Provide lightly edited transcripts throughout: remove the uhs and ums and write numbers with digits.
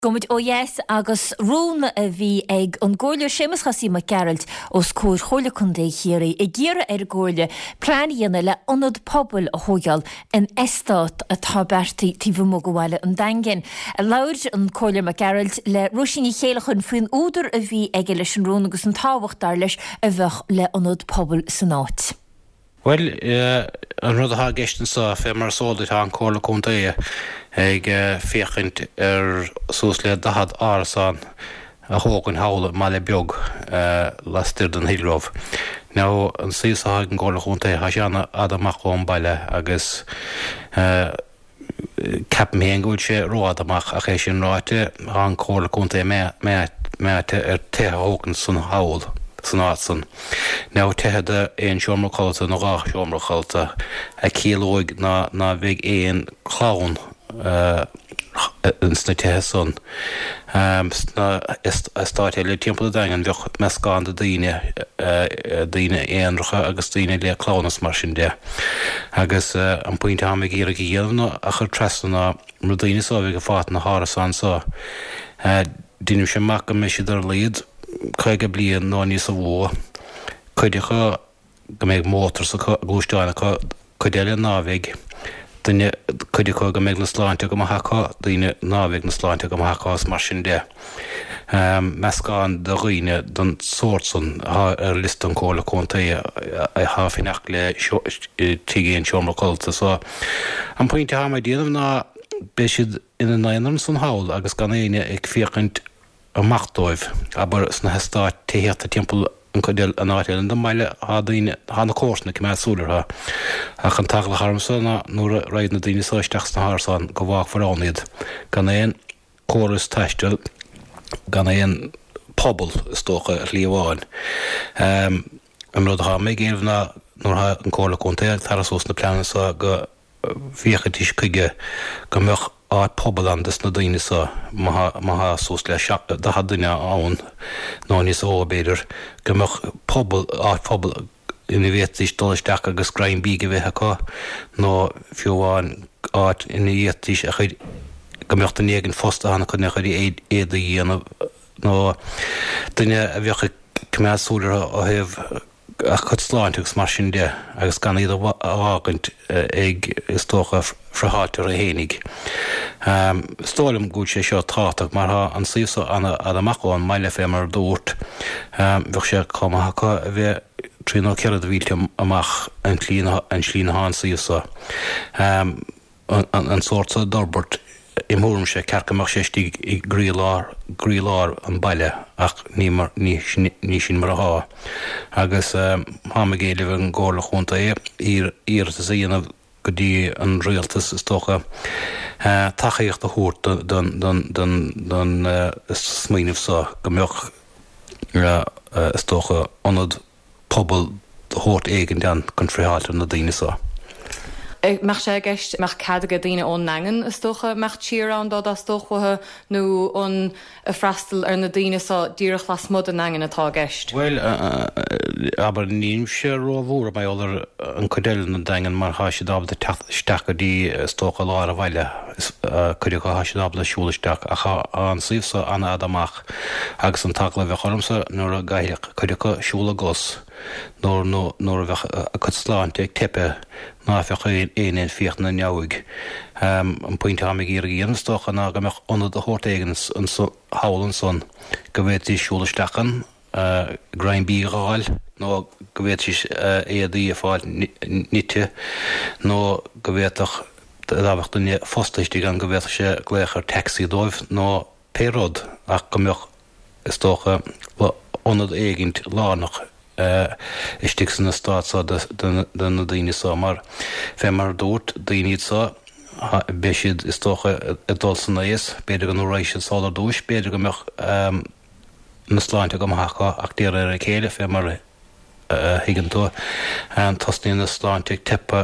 Gomid ó yes agus rúna a bhí ag an ggóile sémas chasí mar Geralt os cúr chola chundé chéirí I ggéire ggóile pláníana le anad pobl a hógeal in estát a tábertaí tíomh mo gohhaile an daingin. A lair an cóile mar Geralt le roisiní chéalachan faoin údar a bhí ag leis an rún agus an táhachttar leis a bheith le anad pobl san áit. Well, an rud a gestan sa fé mar sódait an cóla chuntaí ag féchint sús le dahad árasan a hógan hála má le beag lastir den hílróh. Ná an sísa an cóla chuntaí ha seanna adamach ón baile agus cap mé gúil sé roiad amach a ché sin ráite an cóla chuntaí me te hógan san háil. Sanatsan. Now tehada ein siomra chalta na gach siomra chalta a cílóig na bhig ein chlán sna tehason. Státe le timppla dagan bheoch mescán da daine éonracha agus daine le chlánas mar sin de. Agus an pointe ha me gíra gíalna a chur trasna mar daine sa bhig a fát na hárasan sa. Dínum sem mac a meisi dar líad Caige blian nání sa bhó, chuidecha go méid mótar sa glúisteána chuidéile náveig, duine chuidecha go méid na sláinte go hacha, duine náveig na sláinte go hachás mar sin de. Mescán de riine don sórtson list an cóla chuntaí a hafinach le tigéon siomra colta. So an pointe ha mai díanam ná béisiad ina nainarm san hawl agus gan éine ag féchint a machtóibh, aber sna hestát téhéta timppla an chuidéil an áitil an meile hána córsna cymá súlartha ach an tagla harmsa nuair a raid na daoine sáisteach na hárasán go bhách farrániad gan éon chóras taistil gan éon pobl istócha líomháin. An rud ha mé géirhna nuair an cóla chuntaí tarasús na pleanasa go bhíochatíos chuige go mbeoch áit pobl andas na daoine sa maha sús le dahad duine ann náni sa óbéidir go mbeoch áit pobl ina bhéitís dolisteach agus graim bíige bheithacha nó fiúháin áit ina bhéitís a chuid go mbeocht an éigen fosta hana chuna chuid éad a dhéanamh nó duine a bheocha cymá súlar a heh a chud sláinteachs mar sin de agus gan iad ágant ag istócha fraháitir a hénig. Stólam gúil sé seo táach mar ha an síosa amachán meile fé mar dúirt bheoh sé chumacha a bheith tríná cead bhílte amach an slína há síosa. An sórta dorbert I mórm sé cearcamach séistí I grílár an baile ach ní sin mar a há. Agus há me géileh an ggóla chuntaí ír a dhéanamh go dtí an rialtas istócha tachaíocht a thuairt don smaoinmh sa go mbeoch istócha anad pobl thuairt éigen dean chun freiháiltear na daoine sa. Mag sé gist mag cadga daine ón nangan is tócha mag tíar an dod as tóchathe nó ón a freistal ar na daine sa díreach las mud an nangan atá gist? Well, aber níim sé rómhúr mai ólar an chuidéil na daingan mar há sé dábla teach go dtí tócha lá a bhaile chuideach há sé dábla siúlaisteach a an síomsa anna adamach agus an tagla bheith chormsa nuair a gaiileach chuideach siúla gos. Nóir a bheith a chud sláinte ag tepe ná bheith éon fiocht na neabhaig. An pointe ha me gír ghéanamstocha ná go mbeoch anad a thuairt éigen an hálan son go bhfuiltí siúlaisteachan graim bíáil nó go bhfuiltí éadaí a fáil nite nó go bhfuilteach dábhacht duine fostaistí gan go bhfuilteach sé gléachar taxi dóibh nó péród ach go mbeoch istócha anad éigint lánach istig san na stát sa den na daoine sa mar fé mar dúirt daoine sa béisiad istócha a dul san éis beidir go nóréis sálar dúis beidir go meach na sláinte go hacha ach déir ar a chéile fé mar higantó an tasníon na sláinte tepa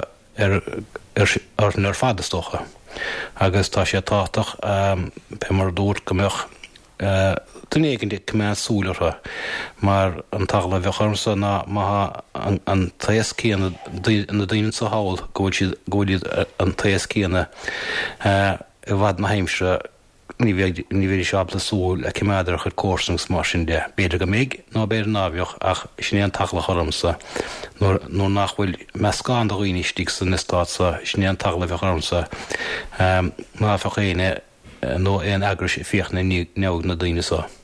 ar fadastócha agus tá sé táach fé mar dúirt go meach Dyn éigen dit cymá súlartha mar an tagla bheith chormsa ná maha an taes cíana na daoine sa hawl gúil an taes cíana I bhd na heimsre ní bhí seabla súil a cimádar chud córsings mar sin de. Beidir go méid ná beidir nábheoch ach snéan tagla chormsa nó nachhfuil meascán do roiinistí san na stása snéan tagla bheith chormsa má fa chéine nó éon agras fiochna neog na daoine sa.